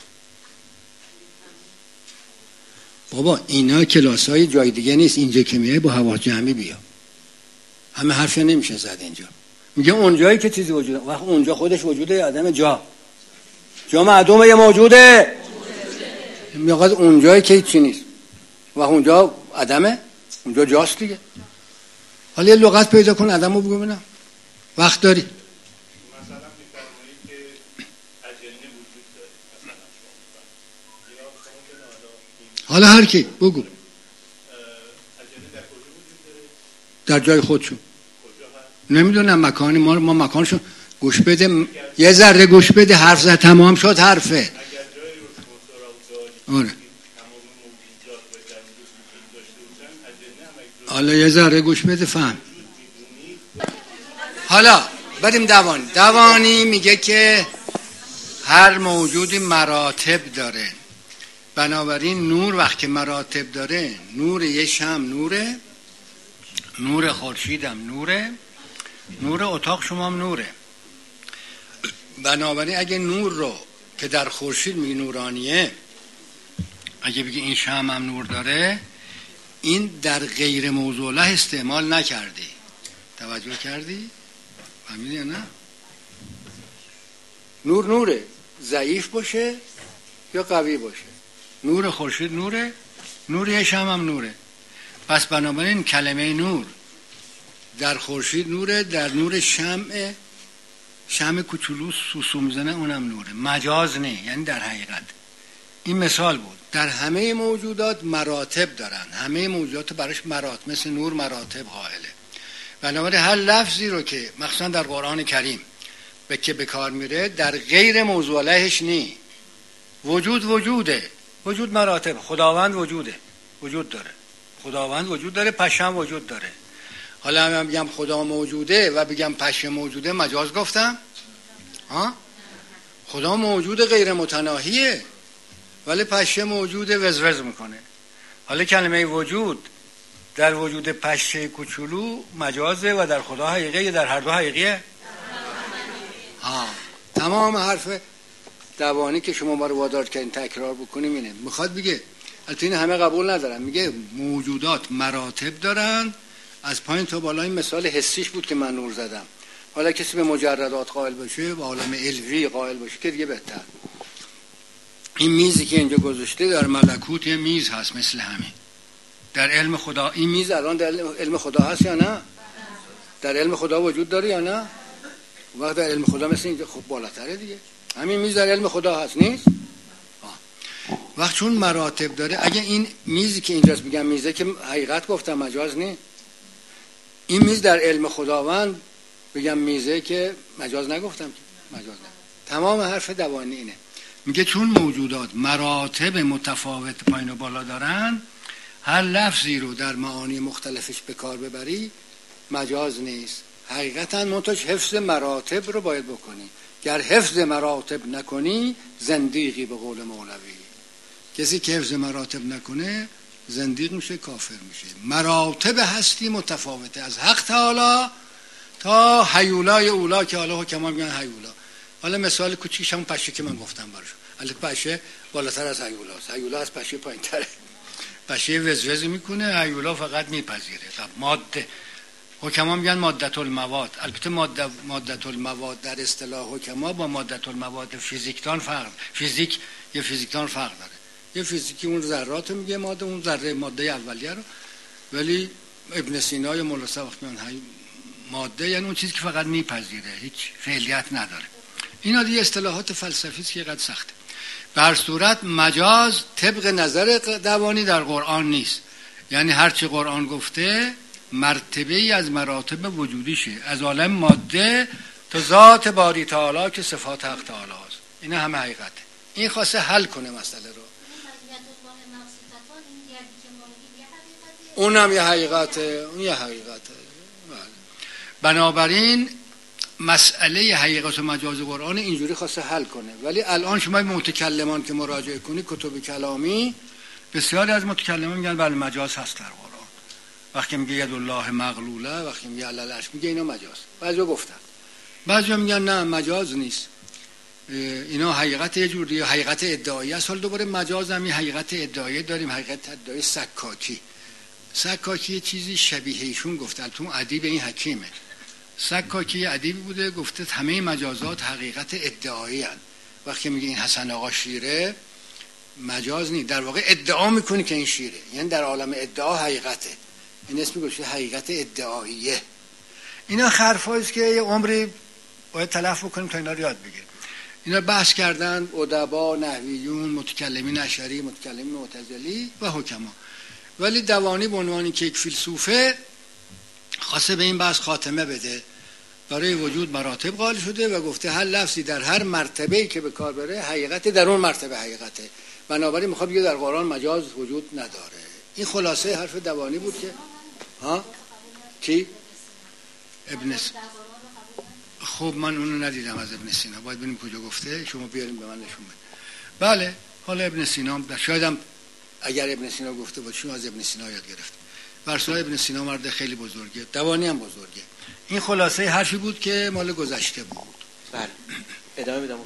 A: بابا اینا کلاس‌های جای دیگه نیست. اینجا که میای با حواس جمعی بیا. همه حرفی نمیشه زد اینجا. میگه اونجایی که چیزی وجوده، وقت اونجا خودش وجوده عدم جا معدومه یا موجوده؟ میگه اونجایی که هیچی نیست و اونجا عدمه، اونجا جاست دیگه. حالا یه لغت پیدا کن عدمو بگو ببینم. وقت داری؟
C: مثلا می‌فرمایید که اجنه وجود داره، مثلا شما
A: حالا هر کی بگو.
C: اجنه در کجا وجود
A: در
C: داره؟
A: جای خودشون.
C: کجا هست؟
A: نمیدونم مکانی ما مکانشون. گوش بده، یه ذره گوش بده، حرف زد تمام شد حرفه.
C: اگر جایی رو شما سراغ دارید
A: آره.
C: تمام موجودات و در وجود داشته باشن، اجنه هم یک جزء
A: حالا یه ذره گوش بده فهم. حالا بریم دوانی میگه که هر موجودی مراتب داره، بنابراین نور وقتی مراتب داره، نور یه شمع نوره، نور خورشیدم نوره، نور اتاق شما هم نوره. بنابراین اگه نور رو که در خورشید میگه نورانیه، اگه بگی این شمع هم نور داره، این در غیر موضوع له استعمال نکردی. توجه کردی؟ فهمیدی یا نه؟ نور نوره، ضعیف باشه یا قوی باشه. نور خورشید نوره، نور یه شمع هم نوره. پس بنابراین کلمه نور در خورشید نوره، در نور شمع کوچولو سوسو میزنه اونم نوره. مجاز نه، یعنی در حقیقت. این مثال بود. در همه موجودات مراتب دارن، همه موجودات براش مراتب، مثل نور مراتب قائله. بنابراین هر لفظی رو که مخصوصا در قرآن کریم که به کار میره در غیر موضوع لهش نی. وجوده، وجود مراتب. خداوند وجود داره، خداوند وجود داره، پشم وجود داره. حالا من بگم خدا موجوده و بگم پشه موجوده، مجاز گفتم؟ خدا موجود غیر متناهیه ولی پشه موجوده وزوز میکنه. حالا کلمه وجود در وجود پشه کوچولو مجازه و در خدا حقیقیه یا در هر دو حقیقیه؟ تمام حرف دوانی که شما ما رو وادار کردین تکرار بکنیم اینه. میخواد بگه، البته این همه قبول ندارن، میگه موجودات مراتب دارن از پایین تا بالا. این مثال حسیش بود که من نور زدم. حالا کسی به مجردات قائل باشه و عالم علوی قائل باشه که دیگه بهتر. این میزی که اینجا گذاشته در ملکوت یه میز هست مثل همین. در علم خدا این میز الان در علم خدا هست یا نه؟ در علم خدا وجود داره یا نه؟ وقت در علم خدا مثل اینجا خب بالاتره دیگه. همین میز در علم خدا هست نیست؟ وقت چون مراتب داره، اگه این میزی که اینجاست بگم میزه که حقیقت گفتم مجاز نیست. این میز در علم خداوند بگم میزه که مجاز نگفتم که مجاز نه. تمام حرف دوانی اینه. میگه چون موجودات مراتب متفاوت پایین و بالا دارن، هر لفظی رو در معانی مختلفش به کار ببری مجاز نیست. حقیقتا منتج حفظ مراتب رو باید بکنی. گر حفظ مراتب نکنی زندیقی به قول مولوی. کسی که حفظ مراتب نکنه زندیق میشه، کافر میشه. مراتب هستی متفاوته، از حق تعالی تا هیولای اولا که حالا حکما میگن هیولا. حالا مثال کوچیکش همون پشه که من گفتم براشون. البته پشه بالاتر از هیولاست، هیولا از پشه پایین‌تره. پشه وزوز میکنه، هیولا فقط میپذیره. خب ماده حکما میگن مادة المواد. البته مادة المواد در اصطلاح حکما با مادة المواد فیزیکدان فرق داره. یه فیزیکی اون ذرات میگه ماده، اون ذره ماده اولیه رو، ولی ابن سینا یا مولا وقتی میگن ماده یعنی اون چیزی که فقط میپذیره، هیچ فعلیت نداره. اینا دیگه اصطلاحات فلسفی است که قد سخته. به هر صورت مجاز طبق نظر دوانی در قرآن نیست. یعنی هرچی قرآن گفته مرتبه ای از مراتب وجودیشه، از عالم ماده تا ذات باری تعالی که صفات حق تعالی است. اینا همه حقیقته. این خواسته حل کنه مسئله رو. اونم یه حقیقته، اون یه حقیقته. بنابراین مسئله حقیقت و مجاز قرآن اینجوری خواسته حل کنه. ولی الان شما متکلمان که مراجعه کنی کتب کلامی، بسیاری از متکلمان میگن بله مجاز هست در قرآن. وقتی میگه ید الله مغلوله، وقتی میگه علی العرش، میگه اینا مجاز. بعضیا گفتن، بعضیا میگن نه مجاز نیست، اینا حقیقت یه جور دیگه، حقیقت ادعایی است. حالا دوباره مجاز هم یه حقیقت ادعایی داریم، حقیقت ادعایی سکاکی یه چیزی شبیه ایشون گفت. البته اون ادیب این حکیمه، سکاکی ادیبی بوده، گفته همه مجازات حقیقت ادعایی هستند. وقتی میگه این حسن آقا شیره، مجاز نیست، در واقع ادعا میکنی که این شیره، یعنی در عالم ادعا حقیقته. این اسم گوشه حقیقت ادعاییه. اینا حرفایی است که یه عمری باید تلف بکنیم تا اینا رو یاد بگیریم. اینا بحث کردن ادبا، نحویون، متکلمین اشعری، متکلمین معتزلی و حکما. ولی دوانی به عنوان که یک فیلسوفه خواسته به این بحث خاتمه بده. برای وجود مراتب قائل شده و گفته هر لفظی در هر مرتبه‌ای که به کار بره حقیقت در اون مرتبه حقیقته. بنابراین میخواد بگه در قرآن مجاز وجود نداره. این خلاصه حرف دوانی بود که کی؟ ابن سینا. خب من اونو ندیدم از ابن سینا، باید ببینیم کجا گفته، شما بیاریم به من نشون بدید. بله، حالا ابن سینا شاید هم اگر ابن سینا گفته باشه شما از ابن سینا یاد گرفتید. ورسوای ابن سینا مرد خیلی بزرگه، دوانی هم بزرگه. این خلاصه حرفی بود که مال گذشته بود.
B: بله، ادامه میدم.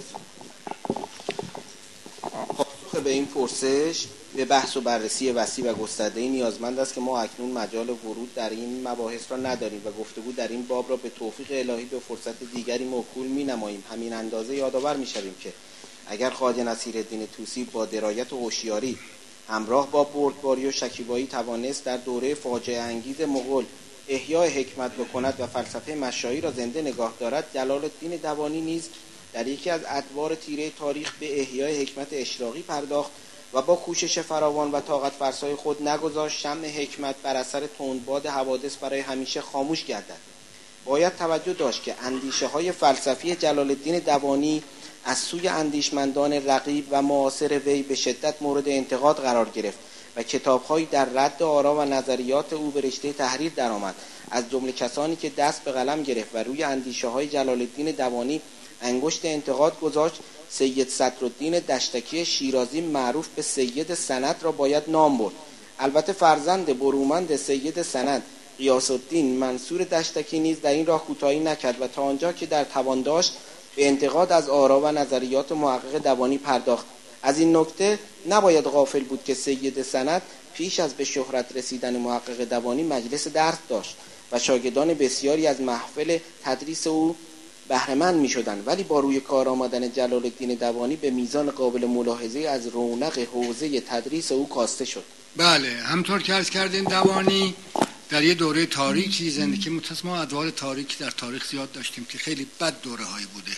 B: پاسخ به این پرسش به بحث و بررسی وسیع و گسترده‌ای نیازمند است که ما اکنون مجال ورود در این مباحث را نداریم و گفتگو در این باب را به توفیق الهی به فرصت دیگری موکول می‌نماییم. همین اندازه یادآور می‌شویم که اگر خواجه نصیرالدین طوسی با درایت و هوشیاری همراه با بردباری و شکیبایی توانست در دوره فاجعه انگیز مغول احیای حکمت بکند و فلسفه مشایی را زنده نگاه دارد، جلال الدین دوانی نیز در یکی از ادوار تیره تاریخ به احیای حکمت اشراقی پرداخت و با کوشش فراوان و طاقت فرسای خود نگذاشت شمع حکمت بر اثر تندباد حوادث برای همیشه خاموش گردد. باید توجه داشت که اندیشه های فلسفی جلال الدین دوانی از سوی اندیشمندان رقیب و معاصر وی به شدت مورد انتقاد قرار گرفت و کتاب‌هایی در رد آرا و نظریات او به رشته تحریر درآمد. از جمله کسانی که دست به قلم گرفت و روی اندیشه‌های جلال الدین دوانی انگشت انتقاد گذاشت، سید صدرالدین دشتکی شیرازی معروف به سید سند را باید نام برد. البته فرزند برومند سید سند غیاث الدین منصور دشتکی نیز در این راه کوتاهی نکرد و تا آنجا که در توان داشت به انتقاد از آرا و نظریات محقق دوانی پرداخت. از این نکته نباید غافل بود که سید سند پیش از به شهرت رسیدن محقق دوانی مجلس درس داشت و شاگردان بسیاری از محفل تدریس او بهره‌مند می‌شدند، ولی با روی کار آمدن جلال الدین دوانی به میزان قابل ملاحظه از رونق حوزه تدریس او کاسته شد.
A: بله، همطور که عرض کردین دوانی در یه دوره تاریکی زندگی که ما ادوار تاریکی در تاریخ زیاد داشتیم که خیلی بد دوره‌هایی بوده.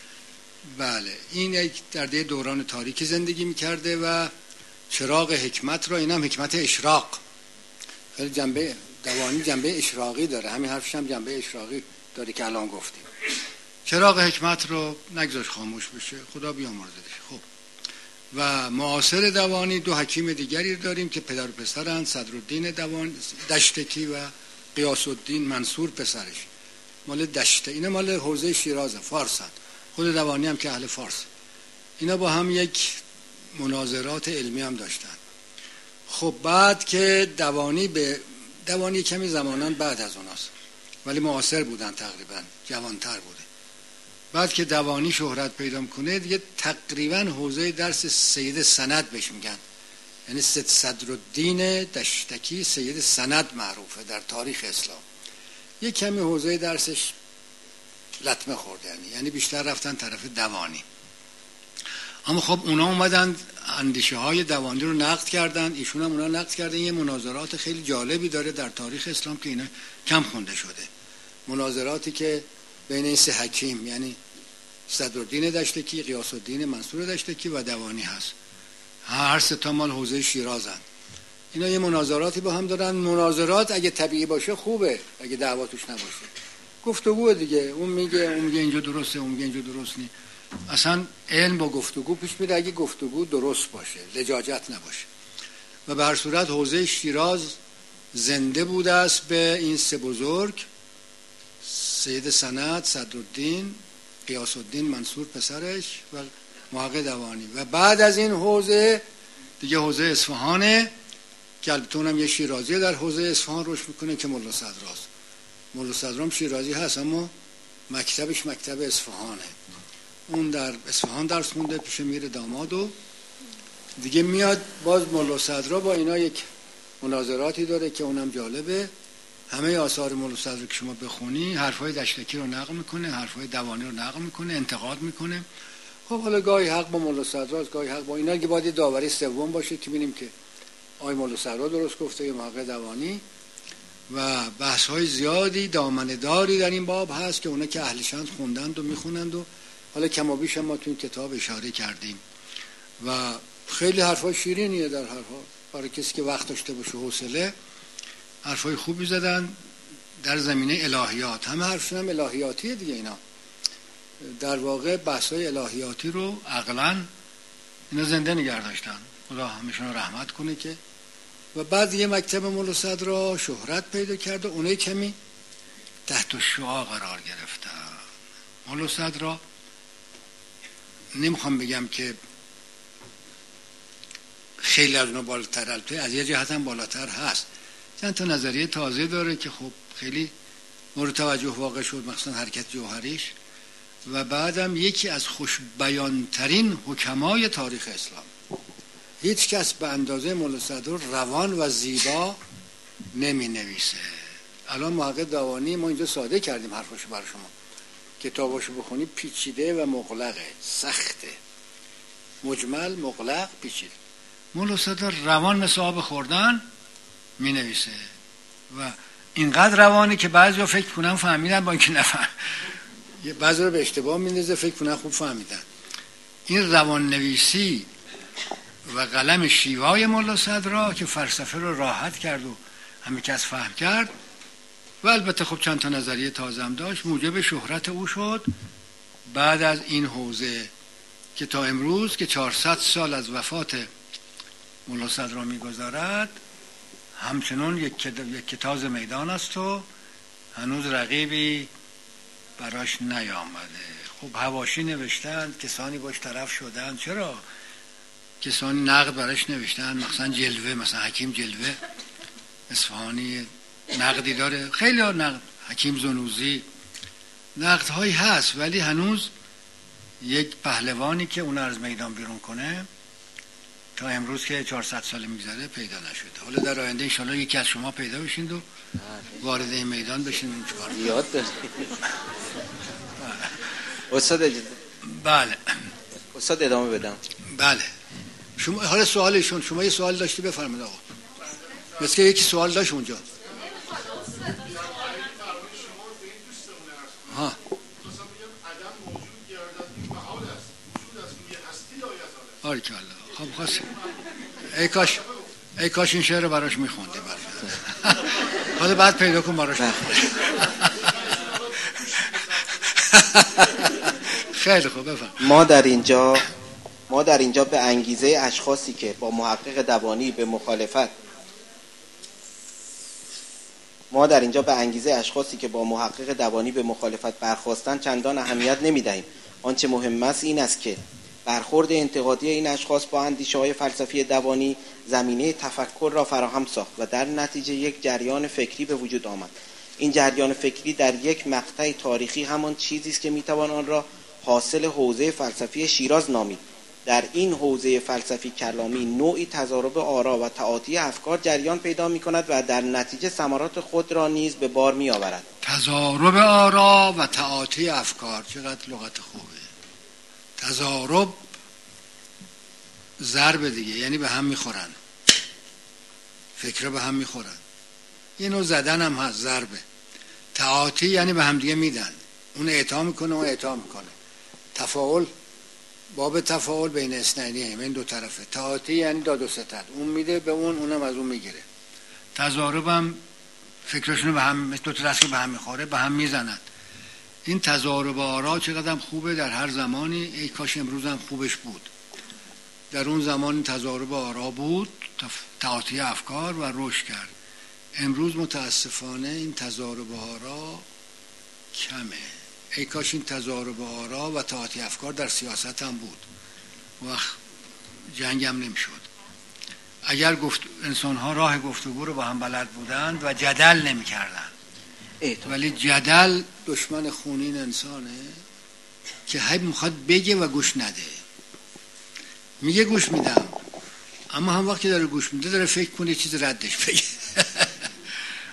A: بله، این یک در دوران تاریکی زندگی می‌کرده و چراغ حکمت را، اینم حکمت اشراق، خیلی جنبه دوانی جنبه اشراقی داره، همین حرفش هم جنبه اشراقی داره که الان گفتیم. چراغ حکمت رو نگذاش خاموش بشه، خدا بیامرزدش. خب و معاصر دوانی دو حکیم دیگری داریم که پدر و پسرن، صدرالدین دشتکی و غیاث الدین منصور پسرش، مال دشته، اینا مال حوزه شیرازه، فارسن. خود دوانی هم که اهل فارس. اینا با هم یک مناظرات علمی هم داشتن. خب بعد که دوانی کمی زمانان بعد از اوناست، ولی معاصر بودن، تقریبا جوانتر بوده. بعد که دوانی شهرت پیدا کنه دیگه تقریبا حوزه درس سید سند بهش میگن، یعنی صدرالدین دشتکی سید سند معروفه در تاریخ اسلام. یک کمی حوزه درسش لطمه خورده، یعنی بیشتر رفتن طرف دوانی. اما خب اونا اومدن اندیشه های دوانی رو نقد کردن، ایشون هم اونا نقد کردن. یه مناظرات خیلی جالبی داره در تاریخ اسلام که اینا کم خونده شده، مناظراتی که بین این سه حکیم، یعنی صدرالدین دشتکی، غیاث الدین منصور دشتکی و دوانی هست. هر سه تا مال حوزه شیرازن. اینا یه مناظراتی با هم دارن. مناظرات اگه طبیعی باشه خوبه، اگه دعوا توش نباشه گفتگو دیگه. اون میگه اینجا درسته، اون میگه اینجا درست نیست. اصلا علم با گفتگو پیش میره اگه گفتگو درست باشه، لجاجت نباشه. و به هر صورت حوزه شیراز زنده بوده است به این سه بزرگ، سید سند، صدرالدین، غیاث الدین منصور پسرش و محقق دوانی. و بعد از این حوزه دیگه حوزه اصفهانه که البته اونم یه شیرازی در حوزه اصفهان روش میکنه که ملا صدراست. ملا صدرام شیرازی هست اما مکتبش مکتب اصفهانه. اون در اصفهان درس خونده، پیش میر داماد و دیگه میاد باز ملا صدرا با اینا یک مناظراتی داره که اونم جالبه. همه آثار مولا صدر رو که شما بخونی حرفای دشتکی رو نقل میکنه، حرفای دوانی رو نقل میکنه، انتقاد میکنه. خب حالا گاهی حق با مولا صدر است، گاهی حق با اینا، که باید داوری سوم باشه که ببینیم که آقای مولا صدر درست گفته یا محقق دوانی. و بحث های زیادی دامنه‌داری در این باب هست که اونا که اهلشند خوندند و میخونند و حالا کم و بیش ما تو این کتاب اشاره کردیم. و خیلی حرفای شیرینیه در حرفا، برای کسی که وقت داشته باشه حوصله. حرفای خوبی زدن در زمینه الهیات، همه حرفشون هم الهیاتیه دیگه. اینا در واقع بحث‌های الهیاتی رو عقلاً اینا زنده نگه داشتن، خدا همشون رو رحمت کنه. که و بعد یه مکتب مولا صدر را شهرت پیدا کرد و اونایی کمی تحت شعاع قرار گرفتن. مولا صدر را نمیخوام بگم که خیلی از اونها بالاتر، البته از یه جهت هم بالاتر هست. چند تا نظریه تازه داره که خب خیلی مورد توجه واقع شد، مثلا حرکت جوهریش. و بعدم یکی از خوشبیانترین حکمای تاریخ اسلام. هیچ کس به اندازه مولا صدر روان و زیبا نمی نویسه. الان محقق دوانی ما اینجا ساده کردیم حرفاشو برای شما، کتاباشو بخونی پیچیده و مغلقه، سخته، مجمل، مغلق، پیچیده. مولا صدر روان مثل آب خوردن می نویسه و اینقدر روانه که بعضی فکر کنن فهمیدن با اینکه نفهم، بعضی رو به اشتباه میندازه فکر کنن خوب فهمیدن. این روان نویسی و قلم شیوای مولا صدر را که فلسفه رو راحت کرد و همه کس فهم کرد و البته خب چند تا نظریه تازه هم داشت، موجب شهرت او شد. بعد از این حوزه که تا امروز که 400 سال از وفات مولا صدر را میگذارد همچنان یک تاز میدان است و هنوز رقیبی براش نیامده. خب حواشی نوشتن، کسانی باش طرف شدن، چرا؟ کسانی نقد براش نوشتن، مثلا جلوه، مثلا حکیم جلوه اصفهانی نقدی داره، خیلی ها نقد، حکیم زنوزی، نقد هایی هست، ولی هنوز یک پهلوانی که اون از میدان بیرون کنه تا امروز که 400 سال میگذره پیدا نشده. حالا در آینده انشالله یکی از شما پیدا بشین و وارد این میدان بشین.
B: یاد دارید استاد اجازه؟
A: بله
B: استاد ادامه بدم؟
A: بله. شما حالا سوالشون، شما یه سوال داشتی بفرمایید آقا. مثل که یکی سوال داشت اونجا. ها آره که الله. خب خواست ای کاش این شعر رو براش میخوندی. حالا بعد پیدا کن براش بخونی. خیلی خوب بفهم.
B: ما در اینجا به انگیزه اشخاصی که با محقق دوانی به مخالفت برخاستن چندان اهمیت نمی‌دهیم. آنچه مهم است این است که برخورد انتقادی این اشخاص با اندیشه‌های فلسفی دوانی زمینه تفکر را فراهم ساخت و در نتیجه یک جریان فکری به وجود آمد. این جریان فکری در یک مقطع تاریخی همان چیزی است که میتوان آن را حاصل حوزه فلسفی شیراز نامید. در این حوزه فلسفی کلامی نوعی تضارب آرا و تعاطی افکار جریان پیدا می‌کند و در نتیجه ثمرات خود را نیز به بار می‌آورد.
A: تضارب آرا و تعاطی افکار، چقدر لغت خوبه. تضارب ضرب دیگه، یعنی به هم میخورن، فکر به هم میخورن. یه نوع زدن هم هست، ضربه. تعاطی یعنی به هم دیگه میدن، اون اعطا میکنه و اعطا میکنه. تفاعل، باب تفاعل بین اثنینیه، بین دو طرفه. تعاطی یعنی داد و ستد، اون میده به اون، اونم از اون میگیره. تضارب هم فکرشونو به هم، دو تا دست به هم میخوره، به هم میزنن. این تضارب آرا چقدر خوبه در هر زمانی. ای کاش امروز هم خوبش بود. در اون زمان تضارب آرا بود، تعاطی افکار و رشد کرد. امروز متاسفانه این تضارب آرا کمه. ای کاش این تضارب آرا و تعاطی افکار در سیاست هم بود، وقت جنگ هم نمیشد. اگر انسان ها راه گفتگو رو با هم بلد بودند و جدل نمی کردن. ولی جدل دشمن خونین انسانه که هی میخواد بگه و گوش نده. میگه گوش میدم، اما هم وقتی داره گوش میده داره فکر کنه چیز ردش بگه.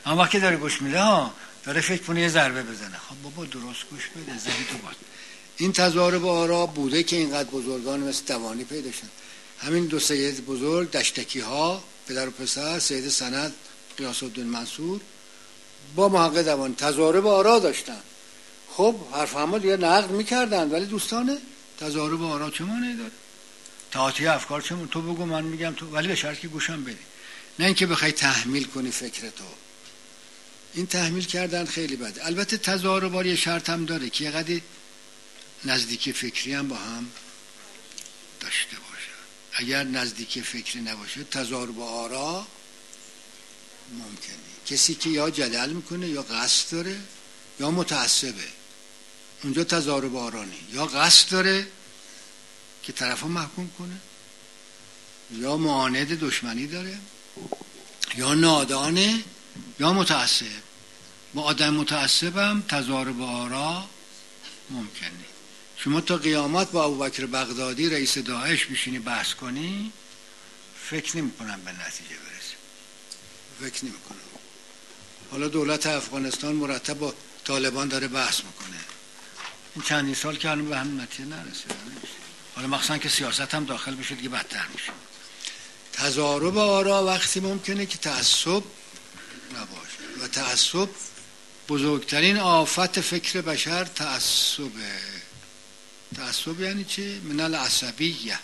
A: اما وقتی داره گوش میده ها داره فکر کنه یه ضربه بزنه. خب بابا درست گوش بده، ذهن تو باز. این تضارب آرا بوده که اینقدر بزرگان مثل دوانی پیدا شدن. همین دو سید بزرگ دشتکی ها، پدر و پسر، سید سند غیاث الدین منصور با محقق دوانی تضارب آرا داشتن. خب حرف همه دیگه نقد میکردن، ولی دوستانه تضارب آرا چه معنی داره؟ تعاطی افکار چه معنی؟ تو بگو من میگم تو، ولی به شرط که گوشم بدی، نه اینکه بخوای تحمیل کنی فکرتو. این تحمیل کردن خیلی بده. البته تضارب یه شرط هم داره که یه قدر نزدیکی فکری هم با هم داشته باشه. اگر نزدیکی فکری نباشه تضارب آرا ممکنه. کسی که یا جدل میکنه یا قصد داره یا متعصبه، اونجا تضارب آرا نیست. یا قصد داره که طرفو محکوم کنه، یا معاند دشمنی داره، یا نادانه، یا متعصب. با آدم متعصبم تضارب آرا ممکنه. شما تا قیامت با ابوبکر بغدادی رئیس داعش بشینی بحث کنی، فکر نمی کنم به نتیجه برسی. فکر نمی کنم. حالا دولت افغانستان مرتب با طالبان داره بحث میکنه. این چندین سال که الان به همین نتیجه نرسیده. حالا مخصوصا که سیاست هم داخل بشه دیگه بدتر میشه. تضارب آرا وقتی ممکنه که تعصب نباشه، و تعصب بزرگترین آفت فکر بشر تعصبه. تعصب یعنی چه؟ من العصبیه.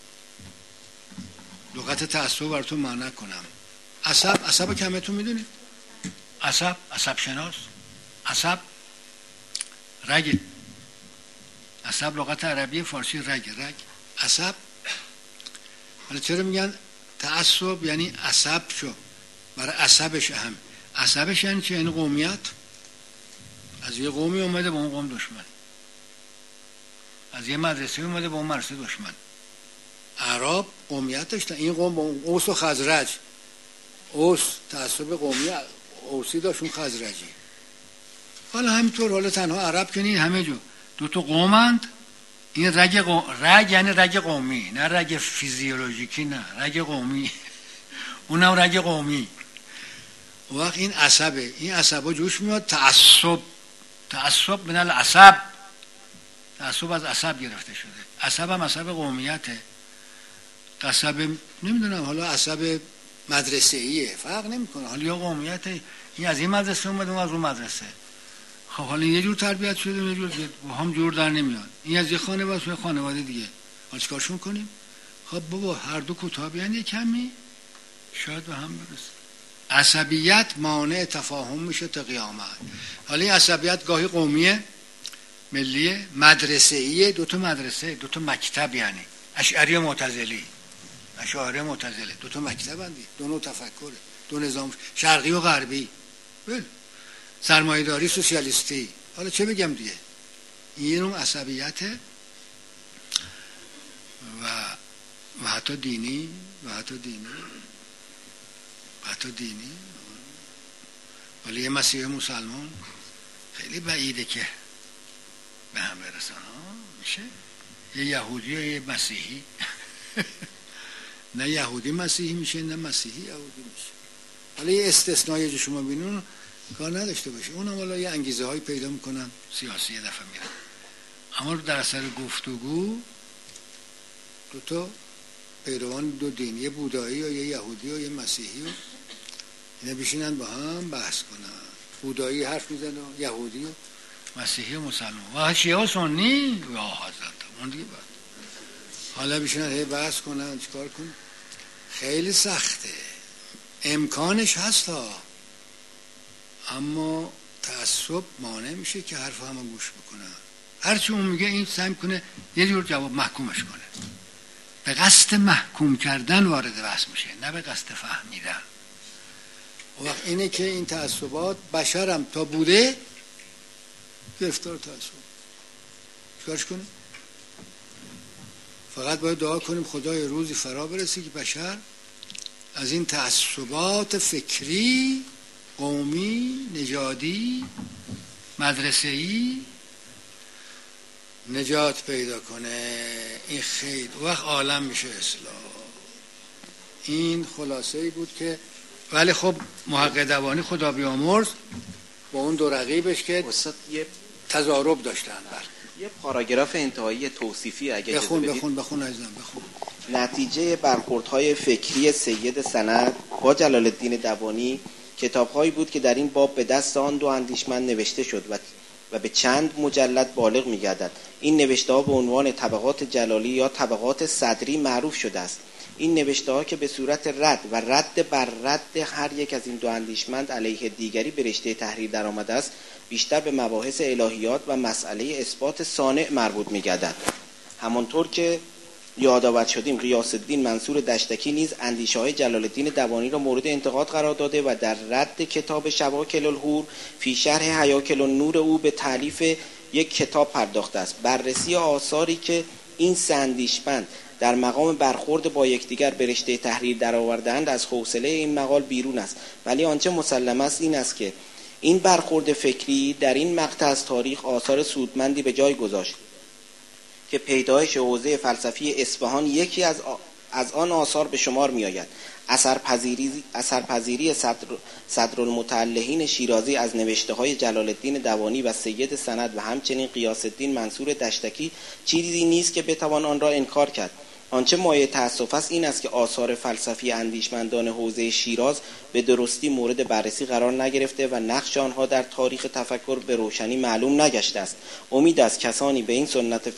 A: لغت تعصب براتون معنی کنم. عصب کمتون میدونید؟ عصب شناس. عصب رگ. عصب لغت عربی، فارسی رگ. عصب. حالا چرا میگن تعصب؟ یعنی عصب شو، برای عصبش اهم. عصبش یعنی چه؟ یعنی قومیت. از یه قومی اومده با اون قوم دشمن، از یه مدرسه اومده با اون مدرسه دشمن. عرب قومیت داشتن، این قوم با اون اوس و خزرج. اوس تعصب قومی اوسی داشت، اون خزرجی. حالا همینطور، حالا تنها عرب که نیست، همه جو دو تا قومند. این رگ یعنی رگ قومی، نه رگ فیزیولوژیکی، نه رگ قومی. اونم رگ قومی. وقت این عصبه، این عصبا جوش میاد. تعصب من العصب. تعصب از عصب گرفته شده. عصب هم عصب قومیته. عصب نمیدونم، حالا عصب مدرسه‌ایه، فرق نمیکنه، حالا یا قومیته. این از این مدرسه اومده، اون از اون مدرسه. خب حالا یه جور تربیت شده، یه جور با هم جور در نمیاد. این از یه خانواده به خانواده دیگه. حالا چیکارشون کنیم؟ خب بابا هر دو کوتاه بیان یه کمی شاید به هم برسه. عصبیت مانع تفاهم میشه تا قیامت. حالا این عصبیت گاهی قومیه، ملیه، مدرسه‌ایه. دو تا مدرسه، دو تا مکتب، یعنی اشعری و معتزلی. اشاعره معتزله، دو تا مکتب اندی، دو نوع تفکره، دو نظام شرقی و غربی، سرمایه‌داری سوسیالیستی. حالا چه بگم دیگه؟ این اون عصبیته و حتی دینی ولی یه مسیح مسلمان خیلی بعیده که به هم برسن. میشه یه یهودی و یه مسیحی نه یهودی مسیحی میشه، نه مسیحی یهودی میشه. حالا یه استثنایی که شما بینون کار نداشته باشه، اونم حالا یه انگیزه هایی پیدا میکنن سیاسی، یه دفعه میرن. اما در اثر گفتگو دو تا پیروان دو دین، یه بودایی و یه یهودی و یه مسیحی، و اینا بشینن با هم بحث کنن. بودایی حرف میزنه، یهودی و مسیحی و مسلمان، و شیعه و سنی، یا حضرت اون دیگه بعد حالا بشینن هی بحث کنن. چیکار کنن؟ خیلی سخته. امکانش هست ها، اما تعصب مانع میشه که حرف همه گوش بکنن. هرچی اون میگه این سعی کنه یه جور جواب محکومش کنه. به قصد محکوم کردن وارد بحث میشه، نه به قصد فهمیدن. وقت اینه که این تعصبات بشرم تا بوده گرفتار تعصب. چیکارش کنیم؟ فقط باید دعا کنیم خدای روزی فرا برسه که بشر از این تعصبات فکری، قومی، نژادی، مدرسه‌ای نجات پیدا کنه. این خیلی وقت عالم میشه اسلام. این خلاصه‌ای بود که ولی خب محقق دوانی خدا بیامرز با اون دو رقیبش که
B: استاد یه
A: تضارب داشتن.
B: یه پاراگراف انتهایی توصیفی اگه
A: بخون
B: اجازه بدید.
A: بخون عزیزم بخون.
B: نتیجه برخوردهای فکری سید سند با جلال الدین دوانی کتاب‌هایی بود که در این باب به دست آن دو اندیشمند نوشته شد و به چند مجلد بالغ می‌گردد. این نوشته‌ها به عنوان طبقات جلالی یا طبقات صدری معروف شده است. این نوشته‌ها که به صورت رد بر رد هر یک از این دو اندیشمند علیه دیگری به رشته تحریر درآمده است، بیشتر به مباحث الهیات و مسئله اثبات صانع مربوط می‌گردد. همانطور که یادآور شدیم غیاث الدین منصور دشتکی نیز اندیشه‌های جلال الدین دوانی را مورد انتقاد قرار داده و در رد کتاب شواکل الحور فی شرح حیاکل النور او به تالیف یک کتاب پرداخته است. بررسی آثاری که این سه اندیشمند در مقام برخورد با یکدیگر به رشته تحریر درآورده‌اند از حوصله این مقال بیرون است، ولی آنچه مسلم است این است که این برخورد فکری در این مقطع از تاریخ آثار سودمندی به جای گذاشت که پیدایش حوزه فلسفی اصفهان یکی از آن آثار به شمار می آید. اثرپذیری صدرالمتعلحین شیرازی از نوشته های جلال الدین دوانی و سید سند و همچنین غیاث الدین منصور دشتکی چیزی نیست که بتوان آن را انکار کرد. آنچه مایه تأسف است این است که آثار فلسفی اندیشمندان حوزه شیراز به درستی مورد بررسی قرار نگرفته و نقش آنها در تاریخ تفکر به روشنی معلوم نگشته است. امید از کسانی که به این سنت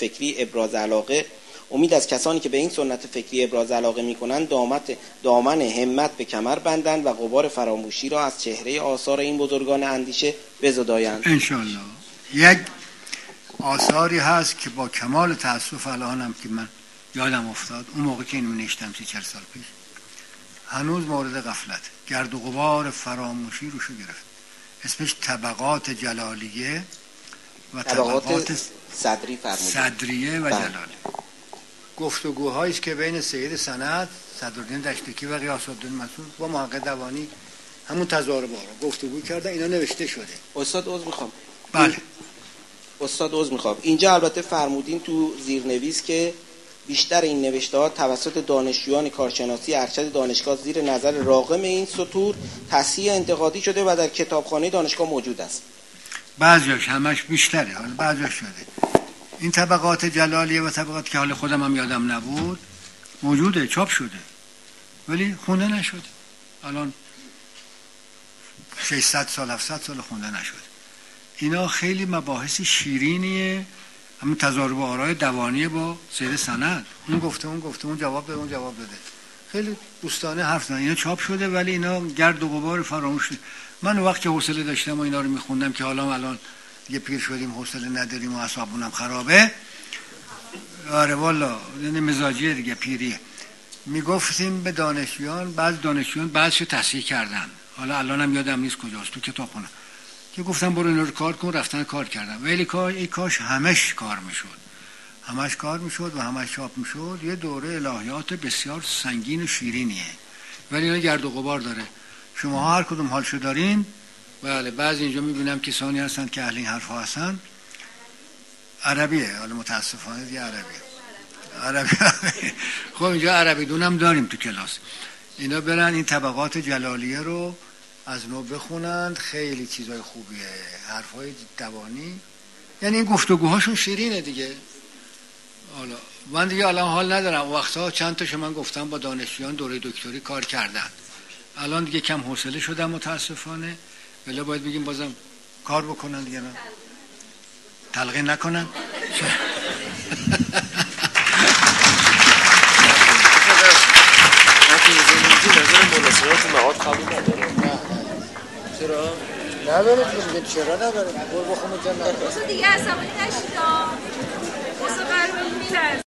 B: فکری ابراز علاقه می‌کنند دامن همت به کمر بندند و غبار فراموشی را از چهره آثار این بزرگان اندیشه بزدایند.
A: انشالله. یک آثاری هست که با کمال تأسف الانم که من یادم افتاد اون موقع که اینو نوشتم 40 سال پیش هنوز مورد غفلت، گرد و غبار فراموشی روشو گرفت. اسمش طبقات جلالیه و طبقات صدریه و جلالیه. گفتگوهایی که بین سید سند، صدرالدین دشتکی و غیاث الدین منصور با محقق دوانی همون تضارب رو گفتگو کردن، اینا نوشته شده.
B: استاد عذر میخوام.
A: بله.
B: استاد عذر میخوام. اینجا البته فرمودین تو زیرنویس که بیشتر این نوشته‌ها توسط دانشجویان کارشناسی ارشد دانشگاه زیر نظر راغم این سطور تصحیح انتقادی شده و در کتابخانه دانشگاه موجود است.
A: بعضیش همش بیشتره، حالا بعضیش شده. این طبقات جلالیه و طبقات که حال خودم هم یادم نبود موجوده، چاپ شده ولی خونده نشده. الان 600 سال 700 سال خونده نشده. اینا خیلی مباحث شیرینیه، همین تضارب آرای دوانی با سید سند. اون گفته اون جواب بده. خیلی دوستانه حرف زدن. اینا چاپ شده ولی اینا گرد و غبار فراموش. من وقت که حوصله داشتم و اینا رو میخوندم که الان دیگه پیر شدیم حوصله نداریم و اعصابمونم خرابه. آره والا یعنی مزاجیه دیگه، پیریه. میگفتیم به دانشجویان، بعضیشو تصحیح کردن، حالا الانم یادم نیست کجاست، تو کتابخونه که گفتم برو اینا رو کار کن، رفتن کار کردم. ولی کاش همش کار میشد و همش چاپ میشد. یه دوره الهیات بسیار سنگین و شیرینیه ولی اینا گرد و غبار داره. شما هر کدوم حالشو دارین. بله بعضی اینجا میبینم کسانی هستن که اهل این حرفا هستن. عربیه، حالا متاسفانه دیگه عربی. خب اینجا عربی دونم داریم تو کلاس. اینا برن این طبقات جلالیه رو از نو بخونند، خیلی چیزای خوبیه، حرفای دوانی. یعنی این گفتگوهاشون شیرینه دیگه. حالا من دیگه الان حال ندارم. وقتها چند تاشو من گفتم با دانشجویان دوره دکتری کار کردن. الان دیگه کم حوصله شدم متاسفانه. ولی باید بگیم بازم کار بکنن دیگه، نه تلقین نکنن.
B: چرا؟
A: نداره چرا نداره؟ برو بخونه جنب.
D: دیگه عصبانی نشید.